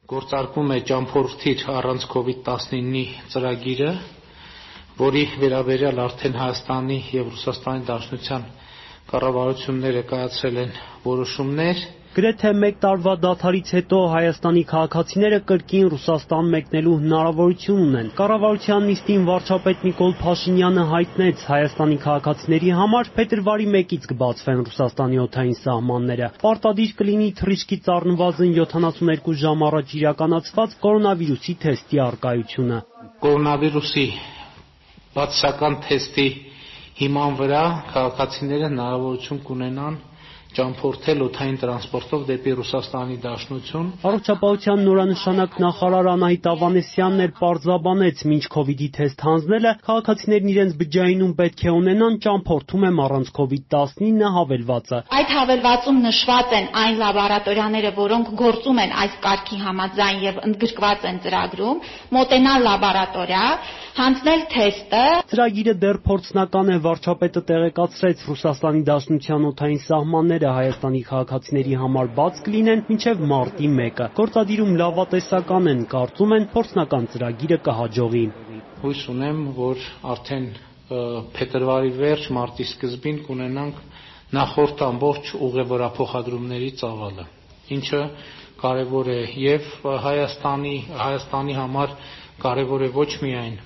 Գործարկվում է ճամփորդիր առանց COVID-19-ի ծրագիրը, որի վերաբերյալ արդեն Հայաստանի և Ռուսաստանի Դաշնության կառավարությունները կայացրել են որոշումներ։ Գրեթե մեկ տարվա դադարից հետո Հայաստանի քաղաքացիները կրկին Ռուսաստան մեկնելու հնարավորություն ունեն։ Կառավարության նիստին վարչապետ Նիկոլ Փաշինյանը հայտնեց Հայաստանի քաղաքացիների համար փետրվարի 1-ից կբացվեն Ռուսաստանի օդային սահմանները։ Պարտադիր կլինի թռիչքից առնվազն 72 ժամ առաջ իրականացված կորոնավիրուսի թեստի առկայությունը։ Կորոնավիրուսի բացասական թեստի հիման վրա քաղաքացիները հնարավորություն կունենան ճամփորդել օդային տրանսպորտով դեպի Ռուսաստանի Դաշնություն։ Առողջապահության նորանշանակ նախարար Անահիտ Ավանեսյանն էլ պարզաբանեց, մինչ COVID-ի թեստ հանձնելը քաղաքացիներն իրենց բջջայինում պետք է ունենան ճամփորդում եմ առանց COVID-19 հավելվածը։ Այդ հավելվածում նշված են այն լաբորատորիաները, որոնք գործում են այս կարգի համաձայն եւ ընդգրկված են ծրագրում, մոտենալ լաբորատորիա, հանձնել թեստը։ Ծրագիրը դեռ փորձնական է, վարչապետը տեղեկացրեց Ռուսաստանի Դաշնության օդային սահմանները Հայաստանի քաղաքացիների համար բաց կլինեն մինչև մարտի 1-ը։ Գործադիրում լավատեսական են, կարծում են փորձնական ծրագիրը կհաջողի։ Հույս ունեմ, որ արդեն փետրվարի վերջ, մարտի սկզբին կունենանք նախորդ ամբողջ ուղևորափոխադրումների ծավալը, ինչը կարևոր է եւ Հայաստանի համար կարևոր է ոչ միայն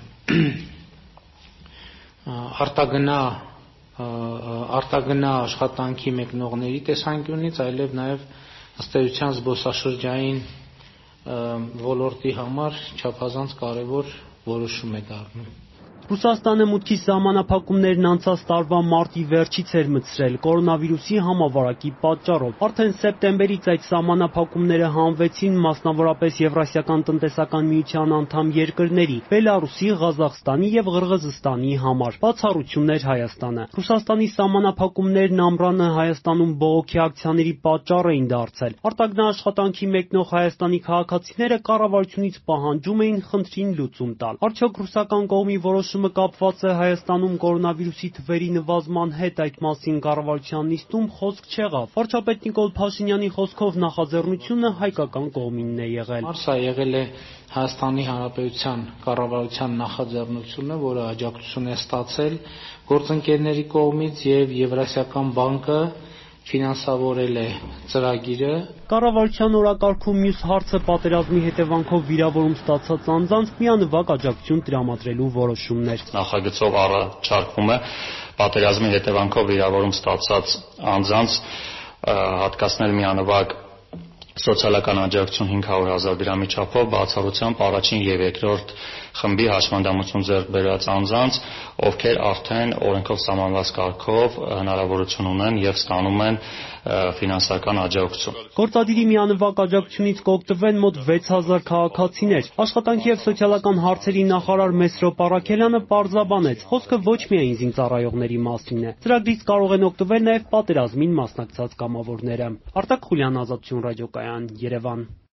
արտագնա աշխատանքի մեկնողների տեսանկյունից, այլև նաև ըստ էության զբոսաշրջային ոլորտի համար չափազանց կարևոր որոշում է դառնում։ Ռուսաստանը մուտքի սահմանափակումներն անցած տարվա մարտի վերջից էր մտցրել կորոնավիրուսի համավարակի պատճառով։ Արդեն սեպտեմբերից այդ սահմանափակումները հանվեցին մասնավորապես Եվրասիական տնտեսական միության անդամ երկրների՝ Բելարուսի, Ղազախստանի և Ղրղզստանի համար։ Բացառություն էր Հայաստանը։ Ռուսաստանի սահմանափակումներն ամռանը Հայաստանում բողոքի ակցիաների պատճառ էին դարձել։ Արտագնա աշխատանքի մեկնող Հայաստանի քաղաքացիները կառավարությունից պահանջում էին խնդրին լուծում տալ։ Արդյոք ռուսական կողմի որոշումը կապված է Հայաստանում կորոնավիրուսի թվերի նվազման հետ, այդ մասին կառավարության նիստում խոսք չեղավ։ Վարչապետ Նիկոլ Փաշինյանի խոսքով նախաձեռնությունը հայկական կողմինն է եղել։ Սա եղել է Հայաստանի Հանրապետության կառավարության նախաձեռնությունը, որը աջակցություն է ստացել գործընկերների կողմից եւ Եվրասիական բանկը ֆինանսավորել է ծրագիրը։ Կառավարության օրակարգում մյուս հարցը պատերազմի հետևանքով վիրավորում ստացած անձանց միանվագ աջակցություն տրամադրելու որոշումն էր։ Նախագծով առաջարկվում է պատերազմի հետևանքով վիրավորում ստացած անձանց հատկացնել միանվագ սոցիալական աջակցություն 500,000 դրամի չափով, բացառությամբ առաջին եւ երկրորդ խմբի հաշմանդամություն ձեռք բերած անձանց, ովքեր արդեն օրենքով սահմանված կարգով հնարավորություն ունեն եւ ստանում են ֆինանսական աջակցություն։ Գործադիրի միանվագ աջակցությունից կօգտվեն մոտ 6000 քաղաքացիներ։ Աշխատանքի եւ սոցիալական հարցերի նախարար Մեսրոպ Առաքելյանը պարզաբանեց, խոսքը ոչ միայն զինծառայողների մասին է։ Ծրագրից կարող են օգտվել նաեւ պատերազմին մասնակցած կամավորները։ Արտակ Խուլյան, Ազատություն ռադիոկայան, Երևան։